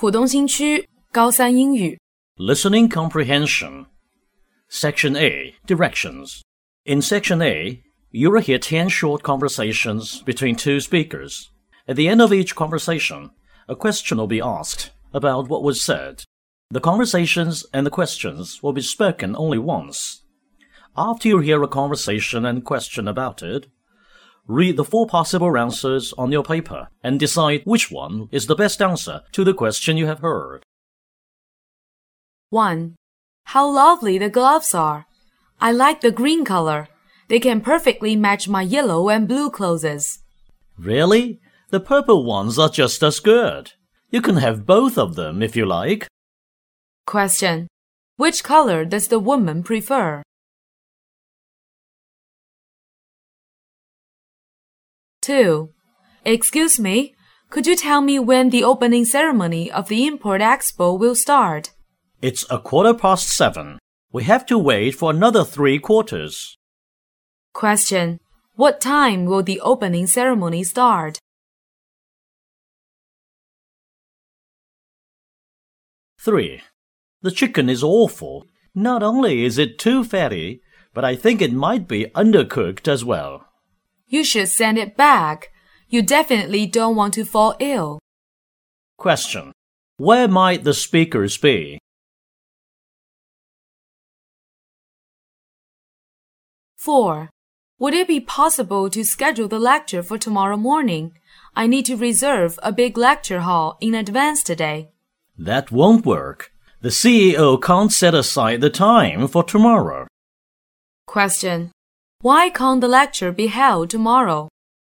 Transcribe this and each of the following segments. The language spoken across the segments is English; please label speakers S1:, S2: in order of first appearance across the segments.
S1: 浦东新区高三英语
S2: Listening Comprehension. Section A, Directions. In Section A, you will hear 10 short conversations between two speakers. At the end of each conversation, a question will be asked about what was said. The conversations and the questions will be spoken only once. After you hear a conversation and question about it, read the 4 possible answers on your paper and decide which one is the best answer to the question you have heard.
S1: 1. How lovely the gloves are. I like the green color. They can perfectly match my yellow and blue clothes.
S2: Really? The purple ones are just as good. You can have both of them if you like.
S1: Question. Which color does the woman prefer? 2. Excuse me, could you tell me when the opening ceremony of the Import Expo will start?
S2: It's 7:15. We have to wait for another 3 quarters.
S1: Question. What time will the opening ceremony start?
S2: 3. The chicken is awful. Not only is it too fatty, but I think it might be undercooked as well.
S1: You should send it back. You definitely don't want to fall ill.
S2: Question. Where might the speakers be?
S1: 4. Would it be possible to schedule the lecture for tomorrow morning? I need to reserve a big lecture hall in advance today.
S2: That won't work. The CEO can't set aside the time for tomorrow.
S1: Question. Why can't the lecture be held tomorrow?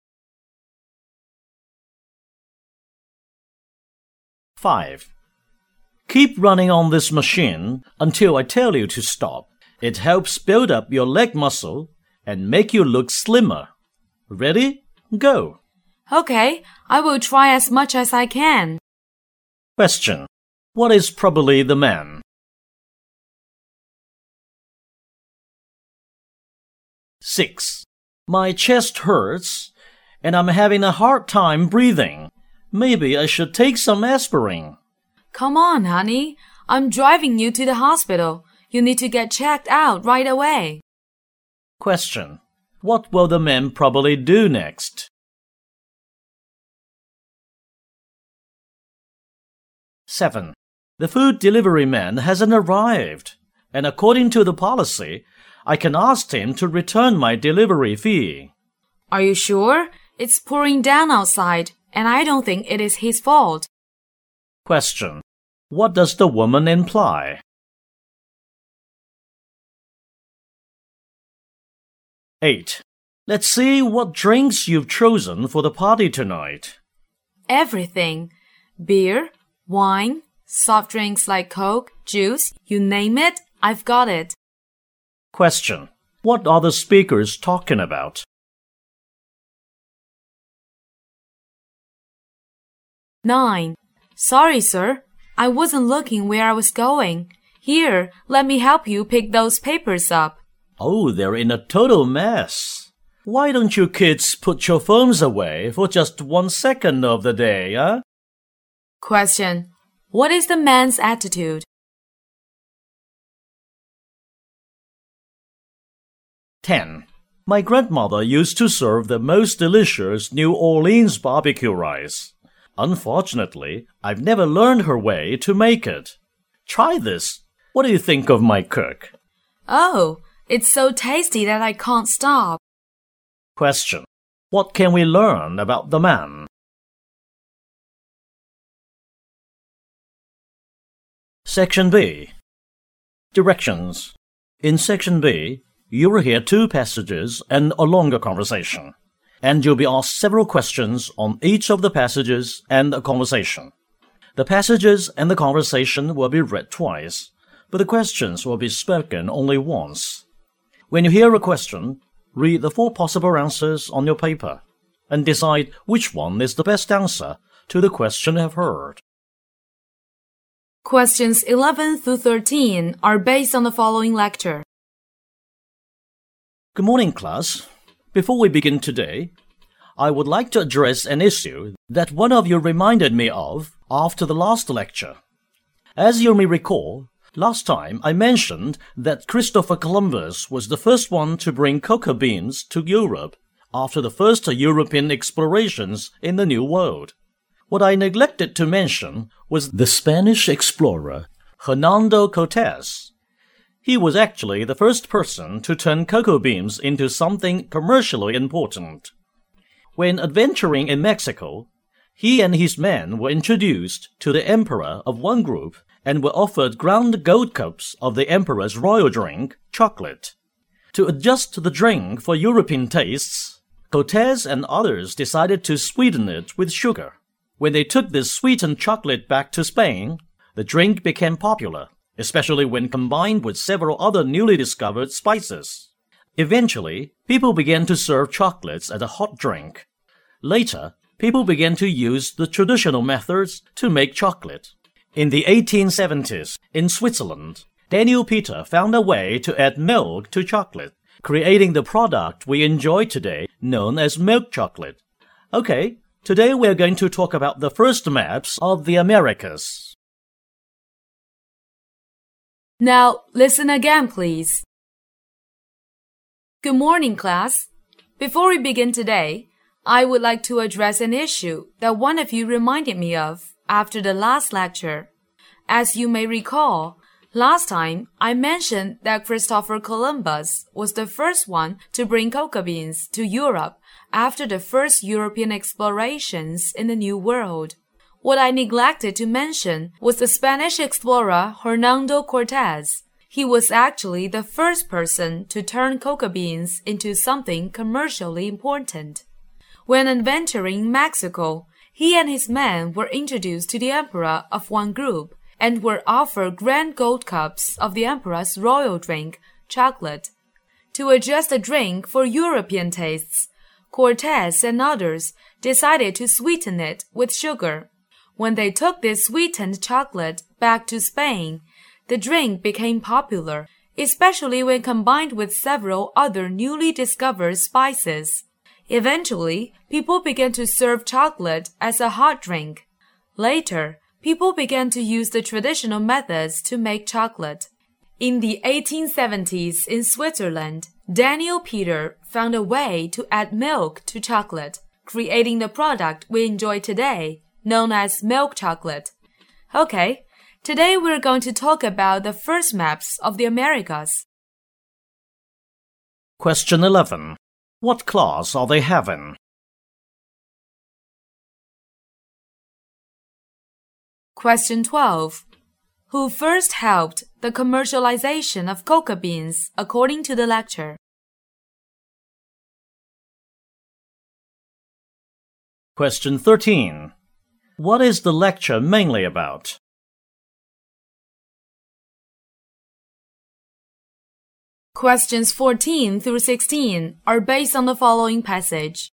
S2: 5. Keep running on this machine until I tell you to stop. It helps build up your leg muscle and make you look slimmer. Ready? Go.
S1: Okay, I will try as much as I can.
S2: Question. What is probably the man? 6. My chest hurts and I'm having a hard time breathing. Maybe I should take some aspirin.
S1: Come on, honey. I'm driving you to the hospital. You need to get checked out right away.
S2: Question. What will the man probably do next? 7. The food delivery man hasn't arrived, and according to the policy, I can ask him to return my delivery fee.
S1: Are you sure? It's pouring down outside, and I don't think it is his fault.
S2: Question. What does the woman imply? 8. Let's see what drinks you've chosen for the party tonight.
S1: Everything. Beer, wine, soft drinks like Coke, juice, you name it, I've got it.
S2: Question. What are the speakers talking about?
S1: 9. Sorry, sir. I wasn't looking where I was going. Here, let me help you pick those papers up.
S2: Oh, they're in a total mess. Why don't you kids put your phones away for just 1 second of the day, huh?
S1: Question. What is the man's attitude?
S2: 10. My grandmother used to serve the most delicious New Orleans barbecue rice. Unfortunately, I've never learned her way to make it. Try this. What do you think of my cook?
S1: Oh, it's so tasty that I can't stop.
S2: Question. What can we learn about the man? Section B. Directions. In Section B, you will hear 2 passages and a longer conversation, and you'll be asked several questions on each of the passages and the conversation. The passages and the conversation will be read twice, but the questions will be spoken only once. When you hear a question, read the 4 possible answers on your paper and decide which one is the best answer to the question you have heard.
S1: Questions 11 through 13 are based on the following lecture.
S2: Good morning, class. Before we begin today, I would like to address an issue that one of you reminded me of after the last lecture. As you may recall, last time I mentioned that Christopher Columbus was the first one to bring cocoa beans to Europe after the first European explorations in the New World. What I neglected to mention was the Spanish explorer Hernando Cortés. He was actually the first person to turn cocoa beans into something commercially important. When adventuring in Mexico, he and his men were introduced to the emperor of one group and were offered ground gold cups of the emperor's royal drink, chocolate. To adjust the drink for European tastes, Cortés and others decided to sweeten it with sugar. When they took this sweetened chocolate back to Spain, the drink became popular, especially when combined with several other newly discovered spices. Eventually, people began to serve chocolates as a hot drink. Later, people began to use the traditional methods to make chocolate. In the 1870s, in Switzerland, Daniel Peter found a way to add milk to chocolate, creating the product we enjoy today, known as milk chocolate. Okay, today we're going to talk about the first maps of the Americas.
S1: Now, listen again, please. Good morning, class. Before we begin today, I would like to address an issue that one of you reminded me of after the last lecture. As you may recall, last time I mentioned that Christopher Columbus was the first one to bring cocoa beans to Europe after the first European explorations in the New World. What I neglected to mention was the Spanish explorer Hernando Cortés. He was actually the first person to turn cocoa beans into something commercially important. When adventuring Mexico, he and his men were introduced to the emperor of one group and were offered grand gold cups of the emperor's royal drink, chocolate. To adjust the drink for European tastes, Cortés and others decided to sweeten it with sugar. When they took this sweetened chocolate back to Spain, the drink became popular, especially when combined with several other newly discovered spices. Eventually, people began to serve chocolate as a hot drink. Later, people began to use the traditional methods to make chocolate. In the 1870s in Switzerland, Daniel Peter found a way to add milk to chocolate, creating the product we enjoy today, known as milk chocolate. Okay, today we're going to talk about the first maps of the Americas.
S2: Question 11. What class are they having?
S1: Question 12. Who first helped the commercialization of cocoa beans according to the lecture?
S2: Question 13. What is the lecture mainly about?
S1: Questions 14 through 16 are based on the following passage.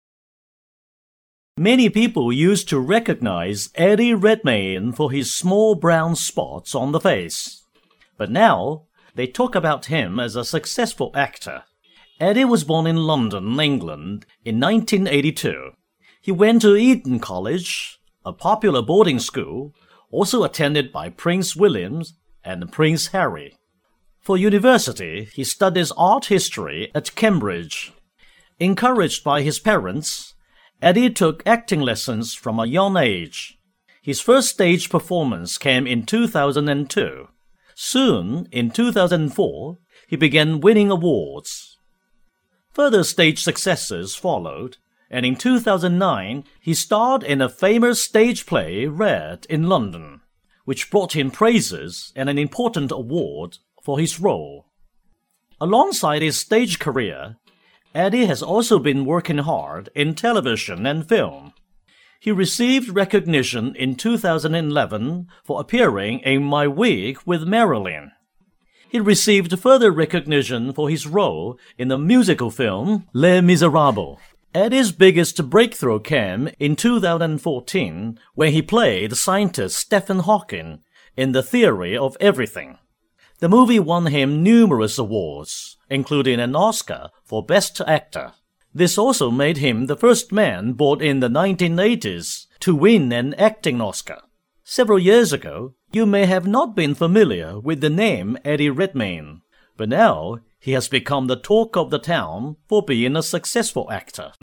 S2: Many people used to recognize Eddie Redmayne for his small brown spots on the face. But now, they talk about him as a successful actor. Eddie was born in London, England, in 1982. He went to Eton College, a popular boarding school, also attended by Prince William and Prince Harry. For university, he studies art history at Cambridge. Encouraged by his parents, Eddie took acting lessons from a young age. His first stage performance came in 2002. Soon, in 2004, he began winning awards. Further stage successes followed, and in 2009, he starred in a famous stage play Red in London, which brought him praises and an important award for his role. Alongside his stage career, Eddie has also been working hard in television and film. He received recognition in 2011 for appearing in My Week with Marilyn. He received further recognition for his role in the musical film Les Miserables. Eddie's biggest breakthrough came in 2014 when he played scientist Stephen Hawking in The Theory of Everything. The movie won him numerous awards, including an Oscar for Best Actor. This also made him the first man born in the 1980s to win an acting Oscar. Several years ago, you may have not been familiar with the name Eddie Redmayne, but now he has become the talk of the town for being a successful actor.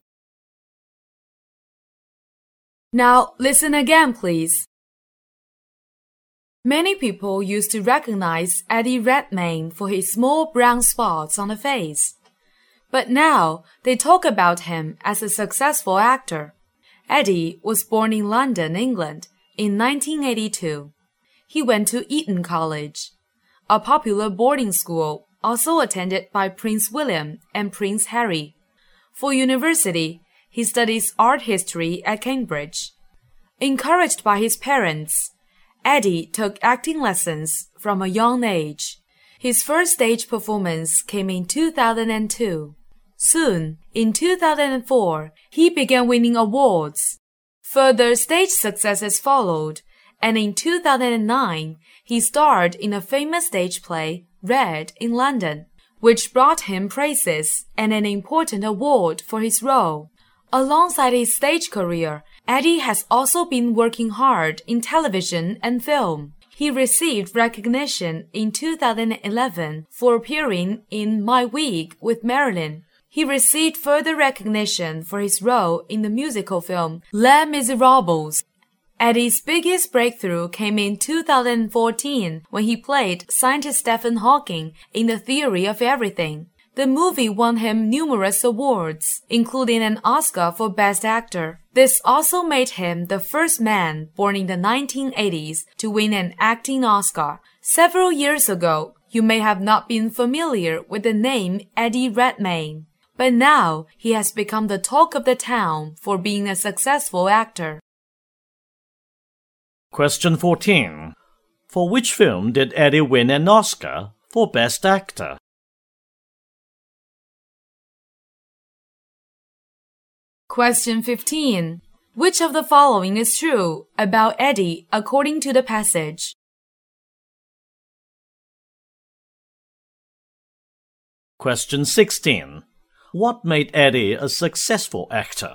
S1: Now listen again, please. Many people used to recognize Eddie Redmayne for his small brown spots on the face. But now they talk about him as a successful actor. Eddie was born in London, England, in 1982. He went to Eton College, a popular boarding school also attended by Prince William and Prince Harry. For university, he studies art history at Cambridge. Encouraged by his parents, Eddie took acting lessons from a young age. His first stage performance came in 2002. Soon, in 2004, he began winning awards. Further stage successes followed, and in 2009, he starred in a famous stage play, Red, in London, which brought him praises and an important award for his role. Alongside his stage career, Eddie has also been working hard in television and film. He received recognition in 2011 for appearing in My Week with Marilyn. He received further recognition for his role in the musical film Les Miserables. Eddie's biggest breakthrough came in 2014 when he played scientist Stephen Hawking in The Theory of Everything. The movie won him numerous awards, including an Oscar for Best Actor. This also made him the first man born in the 1980s to win an acting Oscar. Several years ago, you may have not been familiar with the name Eddie Redmayne, but now he has become the talk of the town for being a successful actor.
S2: Question 14. For which film did Eddie win an Oscar for Best Actor?
S1: Question 15. Which of the following is true about Eddie according to the passage?
S2: Question 16. What made Eddie a successful actor?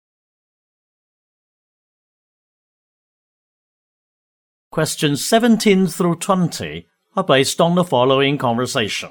S2: Questions 17 through 20 are based on the following conversation.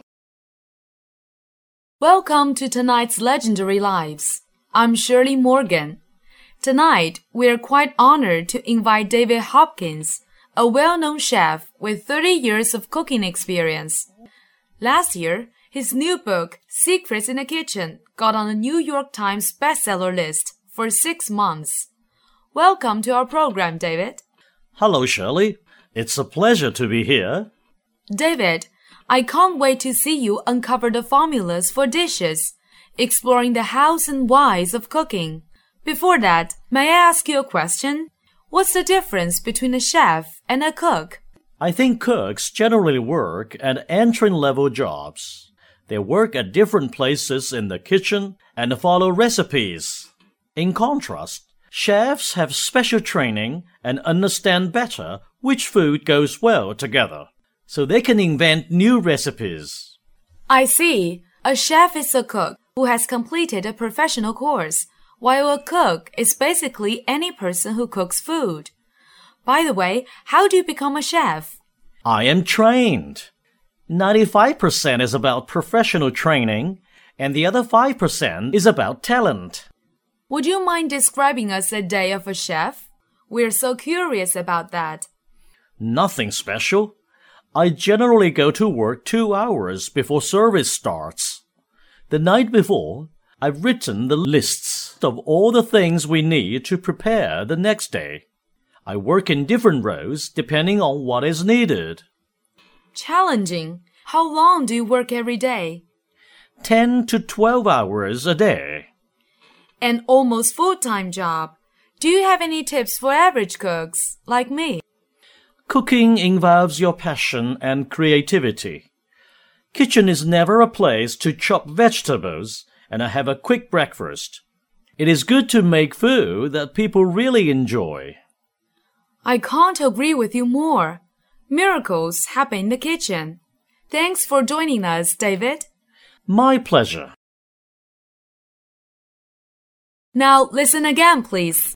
S1: Welcome to tonight's Legendary Lives. I'm Shirley Morgan. Tonight, we are quite honored to invite David Hopkins, a well-known chef with 30 years of cooking experience. Last year, his new book, Secrets in the Kitchen, got on the New York Times bestseller list for 6 months. Welcome to our program, David.
S2: Hello, Shirley. It's a pleasure to be here.
S1: David, I can't wait to see you uncover the formulas for dishes, exploring the hows and whys of cooking. Before that, may I ask you a question? What's the difference between a chef and a cook?
S2: I think cooks generally work at entry-level jobs. They work at different places in the kitchen and follow recipes. In contrast, chefs have special training and understand better which food goes well together, so they can invent new recipes.
S1: I see. A chef is a cook who has completed a professional course, while a cook is basically any person who cooks food. By the way, how do you become a chef?
S2: I am trained. 95% is about professional training, and the other 5% is about talent.
S1: Would you mind describing us a day of a chef? We're so curious about that.
S2: Nothing special. I generally go to work 2 hours before service starts. The night before, I've written the lists of all the things we need to prepare the next day. I work in different roles depending on what is needed.
S1: Challenging. How long do you work every day?
S2: 10 to 12 hours a day.
S1: An almost full-time job. Do you have any tips for average cooks, like me?
S2: Cooking involves your passion and creativity. Kitchen is never a place to chop vegetables and have a quick breakfast. It is good to make food that people really enjoy.
S1: I can't agree with you more. Miracles happen in the kitchen. Thanks for joining us, David.
S2: My pleasure.
S1: Now listen again, please.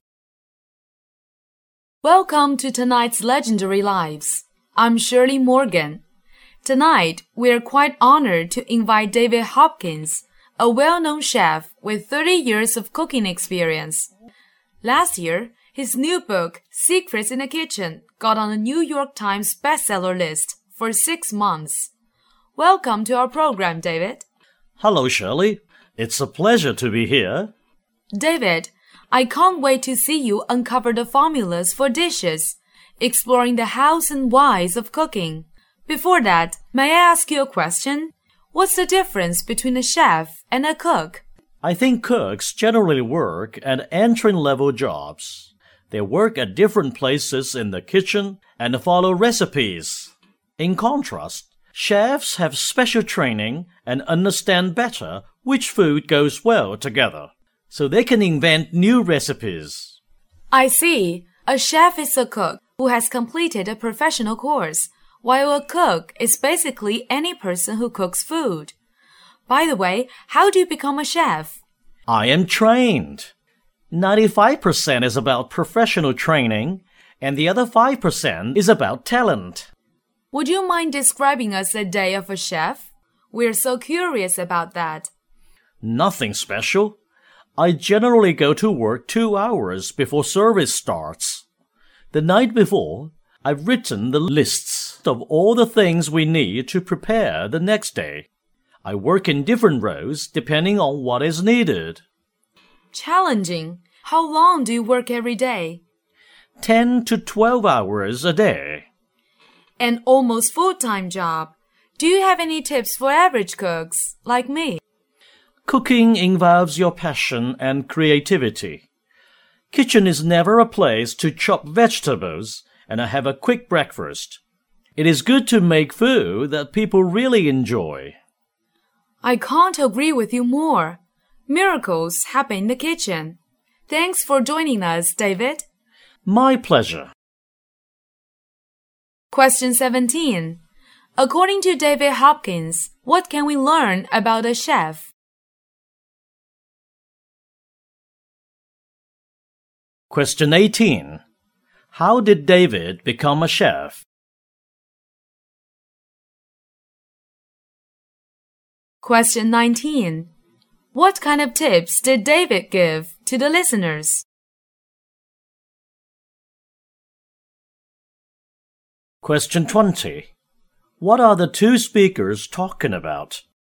S1: Welcome to tonight's Legendary Lives. I'm Shirley Morgan. Tonight, we're quite honored to invite David Hopkins, a well-known chef with 30 years of cooking experience. Last year, his new book, Secrets in the Kitchen, got on the New York Times bestseller list for 6 months. Welcome to our program, David.
S2: Hello, Shirley. It's a pleasure to be here.
S1: David, I can't wait to see you uncover the formulas for dishes, exploring the hows and whys of cooking. Before that, may I ask you a question? What's the difference between a chef and a cook?
S2: I think cooks generally work at entry-level jobs. They work at different places in the kitchen and follow recipes. In contrast, chefs have special training and understand better which food goes well together, so they can invent new recipes.
S1: I see. A chef is a cook who has completed a professional course, while a cook is basically any person who cooks food. By the way, how do you become a chef?
S2: I am trained. 95% is about professional training, and the other 5% is about talent.
S1: Would you mind describing us a day of a chef? We're so curious about that.
S2: Nothing special. I generally go to work 2 hours before service starts. The night before, I've written the lists of all the things we need to prepare the next day. I work in different roles depending on what is needed.
S1: Challenging. How long do you work every day?
S2: 10 to 12 hours a day.
S1: An almost full-time job. Do you have any tips for average cooks, like me?
S2: Cooking involves your passion and creativity. Kitchen is never a place to chop vegetables and have a quick breakfast. It is good to make food that people really enjoy.
S1: I can't agree with you more. Miracles happen in the kitchen. Thanks for joining us, David.
S2: My pleasure.
S1: Question 17. According to David Hopkins, what can we learn about a chef?
S2: Question 18. How did David become a chef?
S1: Question 19. What kind of tips did David give to the listeners?
S2: Question 20. What are the two speakers talking about?